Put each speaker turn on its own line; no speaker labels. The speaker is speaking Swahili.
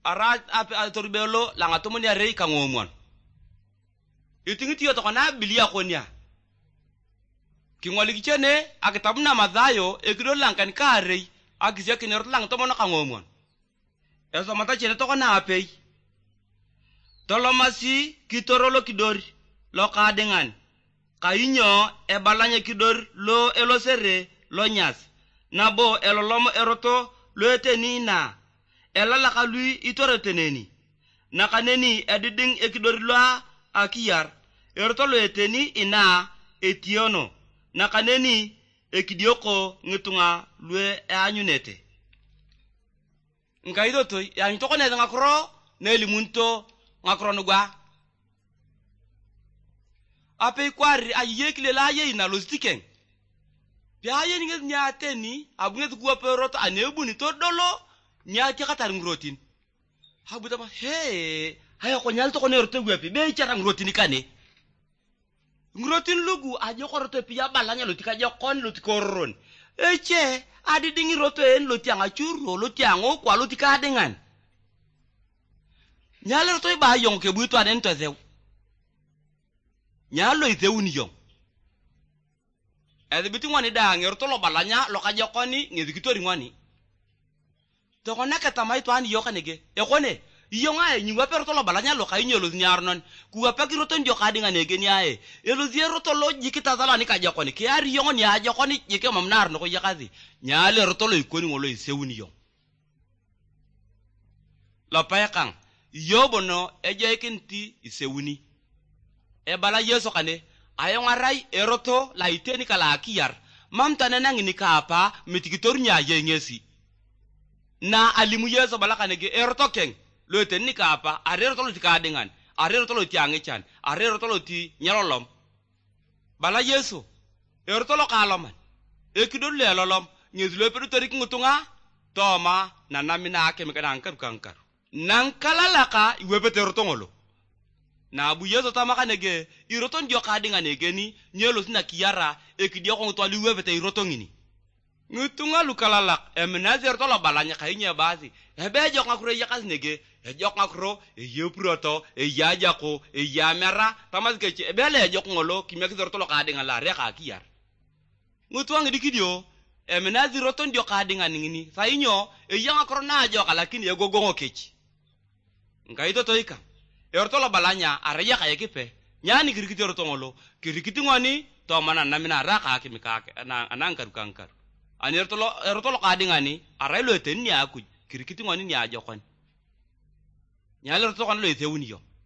ara atorbelo langa tomoni arei kangomon itingiti yo tokona bilia konya kingwali kichene akitabuna madhayo ekido lankan karei akizia kinero lang tomono kangomon eso mata chene tokona apei tolomasi kitorolo kidori lo kadengan kainyo ebalanya kidori lo elosere lo nyas nabo elolomo eroto lo etenina elalaka lui itoreteneni nakaneni ediding ekidori lo akiyar eroto lo eteni ina etiono nakaneni ekidioko ngitunga lue anyunete ngaido to yani to kone ngakro nelimunto ngakro nugwa ape kwari ayekile la ye ina lostiken bia ye ngi nyateni abunge kuwa peroto anebuni to dolo nyati katar ngrotin habuta ma he hayo ko nyal to kone roto gwepi be chara ngrotin kane ngrotin lugu ajo koroto pia balanya lotika jokon lotikoron eche adi dingi roto en lotianga churo lotiango kwa lotika dengan nyale roto ba yong ke buito aden to zew nyalo izeuni yong edi biti ngwani da ngerto lo balanya lo kajokoni ngezikitori ngwani to kona katamai to ani yokanege ekone yonga e nyingwa perto lo balanya lo kainyo lo nyarnon kuwa pakiro to ndio kadinga nege ni ae elo zero to lo jikita zala ni kajokoni ke ari yongo ni ajokoni jike mamnar no ko yakazi nyale roto lo ikoni ngolo isewuni yong la payakang yobono ejekinti isewuni e bala yeso kane ayonga rai eroto la iteni kala akiyar mamtana nangini kapa mitikitor nya yengesi na alimu yeso bala kanege eroto keng lo eteni kapa arero to lo tikadingan arero to lo tiangechan arero to lo ti nyalolom bala yeso eroto lo kaloman ekidol le lolom nyezlo pedu torik ngutunga toma na namina ake mekana kankar nan kalalaka iwebete eroto ngolo na abu yeso tamaka nege iroton jo kadinga nege ni nyelo sina kiyara ekidio ko to liwebete iroto ngini ngutunga lukalalak emenazer to lo balanya kainya bazi ebe jo ngakure yakas nege ejok ngakro eyepuroto eyajako eyamera tamazkeche ebele ejok ngolo kimekizor to lo kadinga la reka kiyar ngutuang dikidio emenazi roton jo kadinga ngini sainyo eyanga krona jo lakini egogongo kechi ngaito toika ertolo balanya araya kayekipe nyani kirikiti ortongolo kirikiti ngoni to mana namina raka kimikake anankaru kankar ani ertolo kadingani araylo eteni aku kirikiti ngoni ni ajokon nyale ertolo kan lo etewuni yo